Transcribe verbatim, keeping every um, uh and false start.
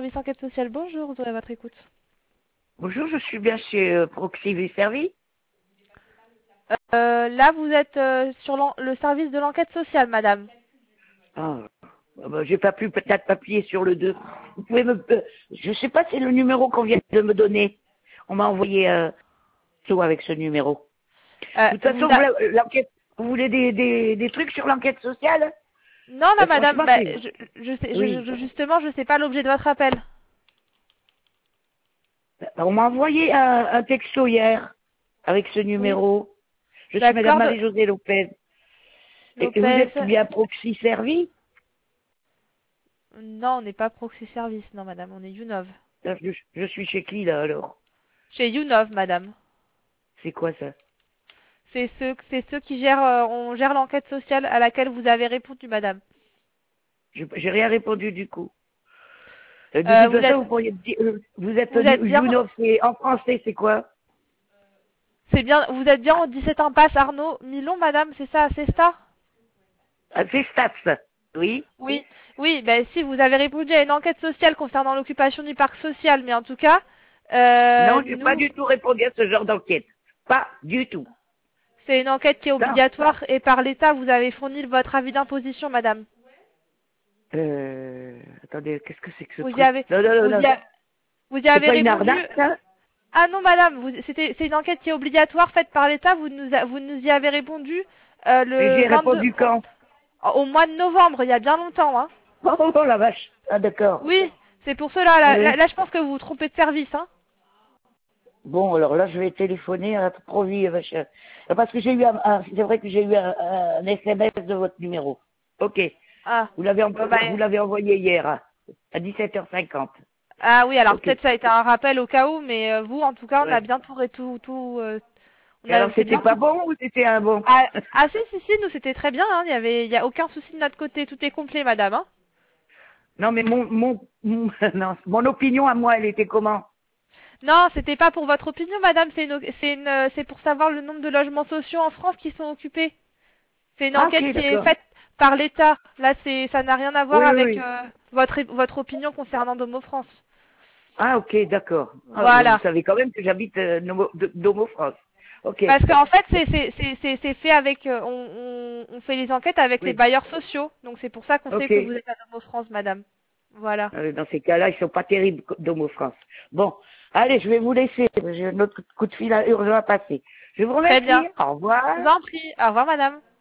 service enquête sociale, bonjour, vous aurez votre écoute. Bonjour, je suis bien chez euh, Proxy Service. Euh, là, vous êtes euh, sur l'en- le service de l'enquête sociale, madame. Ah, ah bah, j'ai pas pu peut-être appuyer sur le deux. Vous pouvez me... euh, je sais pas, c'est le numéro qu'on vient de me donner. On m'a envoyé euh, tout avec ce numéro. Euh, De toute vous façon, a- vous, l'enquête, vous voulez des, des, des trucs sur l'enquête sociale? Non, là, Euh, madame, Franchement, bah, c'est... je, je sais, je, Oui. je- justement, je sais pas l'objet de votre appel. On m'a envoyé un, un texto hier avec ce Oui. numéro. Je suis Madame D'accord, de... Marie-Josée Lopez. Et, et vous Lopez. êtes bien Proxy Service? Non, on n'est pas Proxy Service, non, madame, on est Younov. je, je suis chez qui là alors? Chez Younov, madame. C'est quoi ça? C'est ceux, c'est ceux qui gèrent, euh, on gère l'enquête sociale à laquelle vous avez répondu, madame. J'ai j'ai rien répondu du coup. Euh, de Euh, toute vous façon, êtes, vous pourriez me dire, euh, vous êtes vous êtes bien, Junov, c'est en français, c'est quoi? c'est bien, vous êtes bien au dix-sept impasse Arnaud Milon, madame, c'est ça, c'est ça? Ah, c'est Stats, oui. Oui, oui, ben si vous avez répondu à une enquête sociale concernant l'occupation du parc social, mais en tout cas, euh, Non, j'ai pas nous, du tout répondu à ce genre d'enquête. Pas du tout. c'est une enquête qui est Non. obligatoire et par l'État, vous avez fourni votre avis d'imposition, madame. Euh, attendez, qu'est-ce que c'est que ce Vous y truc? avez, Non, non, non, vous non. y, a- vous y C'est avez pas une répondu. arnaque, ça? Ah non, madame, vous, c'était, c'est une enquête qui est obligatoire faite par l'État. Vous nous, a- vous nous y avez répondu euh, Et le j'ai vingt-deux, répondu quand? au mois de novembre, il y a bien longtemps, hein. Oh, oh, oh, la vache. Ah, d'accord. Oui, c'est pour cela. Là, Euh, là, là, je pense que vous vous trompez de service, hein. bon, alors là, je vais téléphoner à Provi, machin. Parce que j'ai eu un, un- c'est vrai que j'ai eu un, un S M S de votre numéro. Ok. Ah, Vous l'avez, bon, envo- bah, vous l'avez envoyé hier, à à dix-sept heures cinquante. ah oui, alors Ok. peut-être ça a été un rappel au cas où, mais euh, vous, en tout cas, on a Ouais. bien tout, ré- tout, tout, euh, on Et a, alors, c'est c'était bien pas tout. bon ou c'était un bon? Ah, ah si, si, si, nous c'était très bien, hein. Il y avait, il y a aucun souci de notre côté, tout est complet, madame, hein. Non, mais mon, mon, mon, non, mon opinion à moi, elle était comment? Non, c'était pas pour votre opinion, madame, c'est une, c'est une, euh, c'est pour savoir le nombre de logements sociaux en France qui sont occupés. C'est une Ah, enquête ok, qui est d'accord. faite par l'État. Là, c'est, ça n'a rien à voir Oui, oui, avec oui. euh, votre, votre opinion concernant Domo France. Ah, ok, d'accord. Ah, vous Voilà. savez quand même que j'habite euh, Nomo- de- Domo France. Ok. Parce qu'en fait, c'est, c'est, c'est, c'est, c'est fait avec, euh, on, on, on fait les enquêtes avec les Oui. bailleurs sociaux. Donc c'est pour ça qu'on sait Ok. que vous êtes à Domo France, madame. Voilà. Euh, Dans ces cas-là, ils sont pas terribles, Domo France. Bon. Allez, je vais vous laisser. J'ai un autre coup de fil à urgent à passer. Je vous Très bien. remercie. Au revoir. Je vous en prie. Au revoir, madame.